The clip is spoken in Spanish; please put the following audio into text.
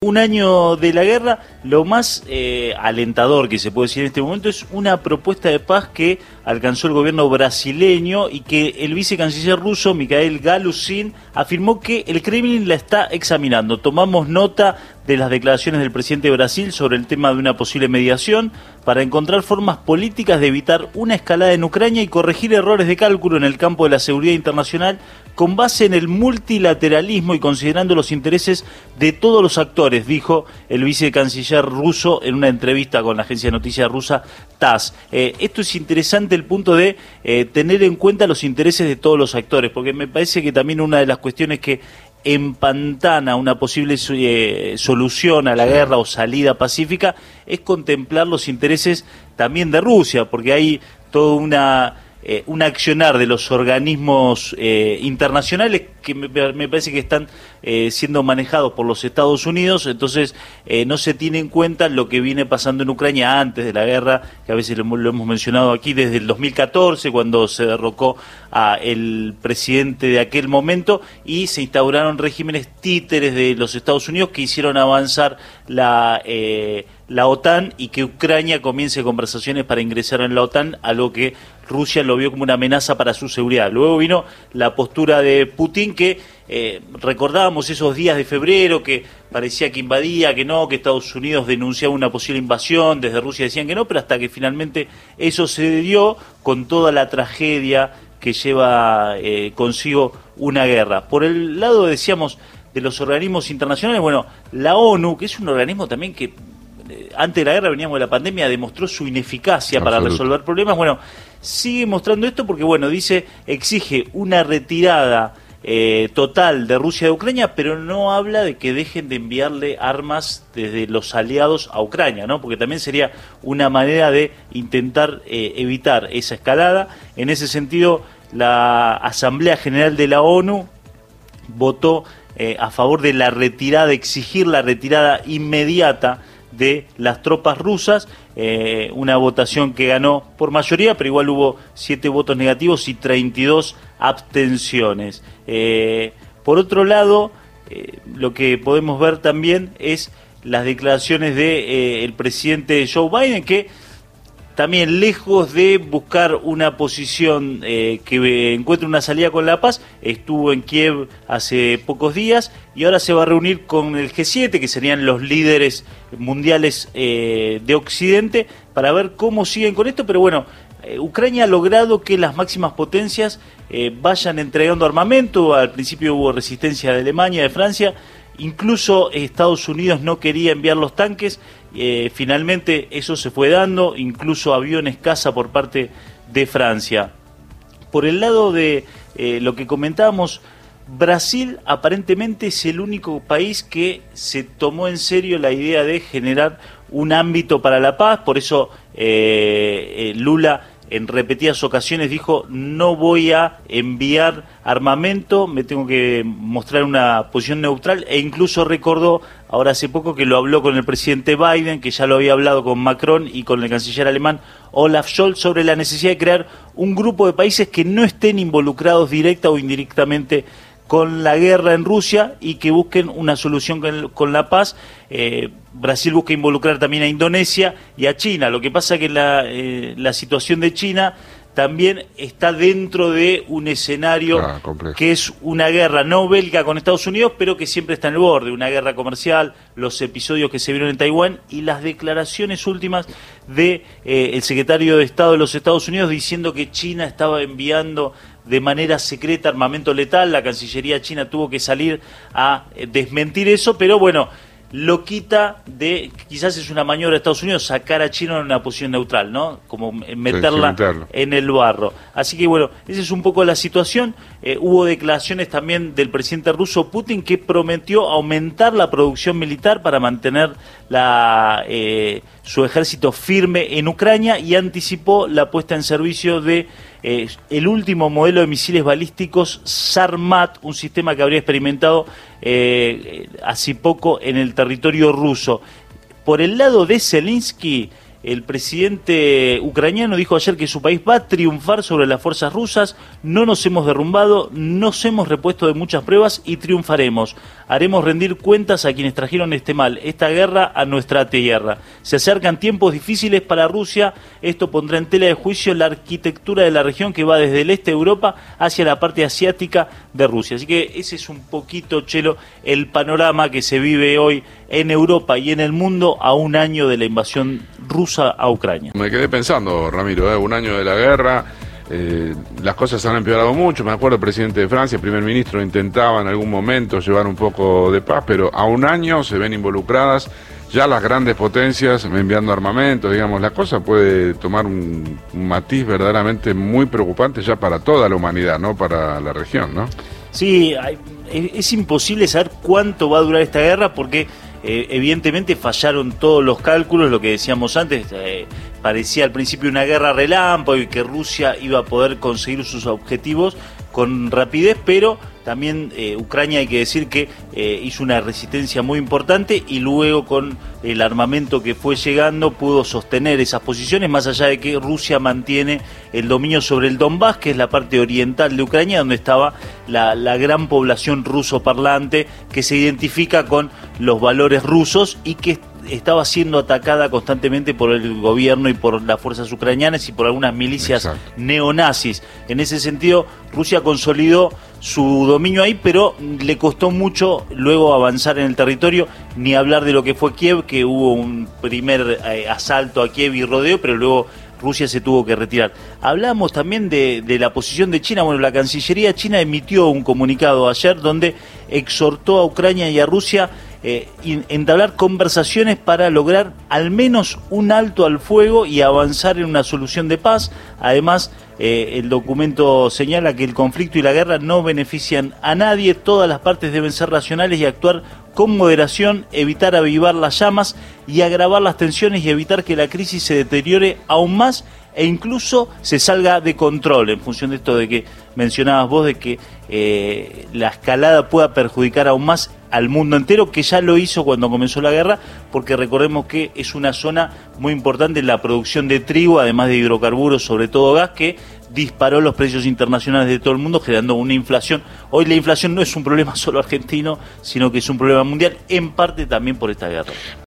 un año de la guerra. Lo más alentador que se puede decir en este momento es una propuesta de paz que alcanzó el gobierno brasileño y que el vicecanciller ruso, Mikhail Galuzin, afirmó que el Kremlin la está examinando. Tomamos nota de las declaraciones del presidente de Brasil sobre el tema de una posible mediación para encontrar formas políticas de evitar una escalada en Ucrania y corregir errores de cálculo en el campo de la seguridad internacional con base en el multilateralismo y considerando los intereses de todos los actores, dijo el vicecanciller ruso en una entrevista con la agencia de noticias rusa TASS. Esto es interesante, el punto de tener en cuenta los intereses de todos los actores, porque me parece que también una de las cuestiones que empantana una posible solución a la guerra o salida pacífica es contemplar los intereses también de Rusia, porque hay toda un accionar de los organismos internacionales que me parece que están siendo manejados por los Estados Unidos. Entonces no se tiene en cuenta lo que viene pasando en Ucrania antes de la guerra, que a veces lo hemos mencionado aquí, desde el 2014, cuando se derrocó a el presidente de aquel momento y se instauraron regímenes títeres de los Estados Unidos que hicieron avanzar la OTAN y que Ucrania comience conversaciones para ingresar en la OTAN, algo que Rusia lo vio como una amenaza para su seguridad. Luego vino la postura de Putin, que recordábamos esos días de febrero que parecía que invadía, que no, que Estados Unidos denunciaba una posible invasión, desde Rusia decían que no, pero hasta que finalmente eso se dio con toda la tragedia que lleva consigo una guerra. Por el lado, decíamos, de los organismos internacionales, bueno, la ONU, que es un organismo también que antes de la guerra, veníamos de la pandemia, demostró su ineficacia para resolver problemas. Bueno, sigue mostrando esto porque, bueno, dice, exige una retirada total de Rusia de Ucrania, pero no habla de que dejen de enviarle armas desde los aliados a Ucrania, ¿no? Porque también sería una manera de intentar evitar esa escalada. En ese sentido, la Asamblea General de la ONU votó a favor de la retirada, de exigir la retirada inmediata de las tropas rusas, una votación que ganó por mayoría, pero igual hubo 7 votos negativos y 32 abstenciones. Por otro lado, lo que podemos ver también es las declaraciones de el presidente Joe Biden, que también, lejos de buscar una posición que encuentre una salida con la paz, estuvo en Kiev hace pocos días y ahora se va a reunir con el G7, que serían los líderes mundiales de Occidente, para ver cómo siguen con esto. Pero bueno, Ucrania ha logrado que las máximas potencias vayan entregando armamento. Al principio hubo resistencia de Alemania, de Francia. Incluso Estados Unidos no quería enviar los tanques, finalmente eso se fue dando, incluso aviones caza por parte de Francia. Por el lado de lo que comentábamos, Brasil aparentemente es el único país que se tomó en serio la idea de generar un ámbito para la paz, por eso Lula en repetidas ocasiones dijo: no voy a enviar armamento, me tengo que mostrar una posición neutral, e incluso recordó ahora hace poco que lo habló con el presidente Biden, que ya lo había hablado con Macron y con el canciller alemán Olaf Scholz sobre la necesidad de crear un grupo de países que no estén involucrados directa o indirectamente con la guerra en Rusia y que busquen una solución con la paz. Brasil busca involucrar también a Indonesia y a China. Lo que pasa es que la situación de China también está dentro de un escenario que es una guerra no bélica con Estados Unidos, pero que siempre está en el borde, una guerra comercial, los episodios que se vieron en Taiwán y las declaraciones últimas de el secretario de Estado de los Estados Unidos diciendo que China estaba enviando de manera secreta armamento letal. La Cancillería china tuvo que salir a desmentir eso, pero bueno, lo quita de, quizás es una maniobra de Estados Unidos, sacar a China en una posición neutral, ¿no? Como meterla en el barro. Así que bueno, esa es un poco la situación. Hubo declaraciones también del presidente ruso Putin, que prometió aumentar la producción militar para mantener su ejército firme en Ucrania, y anticipó la puesta en servicio de el último modelo de misiles balísticos Sarmat, un sistema que habría experimentado hace poco en el territorio ruso. Por el lado de Zelensky, el presidente ucraniano dijo ayer que su país va a triunfar sobre las fuerzas rusas, no nos hemos derrumbado, nos hemos repuesto de muchas pruebas y triunfaremos. Haremos rendir cuentas a quienes trajeron este mal, esta guerra a nuestra tierra. Se acercan tiempos difíciles para Rusia, esto pondrá en tela de juicio la arquitectura de la región que va desde el este de Europa hacia la parte asiática de Rusia. Así que ese es un poquito, Chelo, el panorama que se vive hoy en Europa y en el mundo a un año de la invasión rusa a Ucrania. Me quedé pensando, Ramiro, un año de la guerra, las cosas han empeorado mucho. Me acuerdo el presidente de Francia, el primer ministro, intentaba en algún momento llevar un poco de paz, pero a un año se ven involucradas ya las grandes potencias enviando armamento. Digamos, la cosa puede tomar un matiz verdaderamente muy preocupante ya para toda la humanidad, no para la región, ¿no? Sí, es imposible saber cuánto va a durar esta guerra porque evidentemente fallaron todos los cálculos, lo que decíamos antes, parecía al principio una guerra relámpago y que Rusia iba a poder conseguir sus objetivos con rapidez, pero también Ucrania, hay que decir que hizo una resistencia muy importante y luego con el armamento que fue llegando pudo sostener esas posiciones, más allá de que Rusia mantiene el dominio sobre el Donbass, que es la parte oriental de Ucrania, donde estaba la gran población ruso parlante que se identifica con los valores rusos y que estaba siendo atacada constantemente por el gobierno y por las fuerzas ucranianas y por algunas milicias Exacto. neonazis. En ese sentido, Rusia consolidó su dominio ahí, pero le costó mucho luego avanzar en el territorio, ni hablar de lo que fue Kiev, que hubo un primer asalto a Kiev y rodeo, pero luego Rusia se tuvo que retirar. Hablamos también de la posición de China. Bueno, la Cancillería china emitió un comunicado ayer donde exhortó a Ucrania y a Rusia entablar conversaciones para lograr al menos un alto al fuego y avanzar en una solución de paz. Además, el documento señala que el conflicto y la guerra no benefician a nadie, todas las partes deben ser racionales y actuar con moderación, evitar avivar las llamas y agravar las tensiones y evitar que la crisis se deteriore aún más e incluso se salga de control, en función de esto de que mencionabas vos, de que la escalada pueda perjudicar aún más al mundo entero, que ya lo hizo cuando comenzó la guerra, porque recordemos que es una zona muy importante en la producción de trigo, además de hidrocarburos, sobre todo gas, que disparó los precios internacionales de todo el mundo, generando una inflación. Hoy la inflación no es un problema solo argentino, sino que es un problema mundial, en parte también por esta guerra.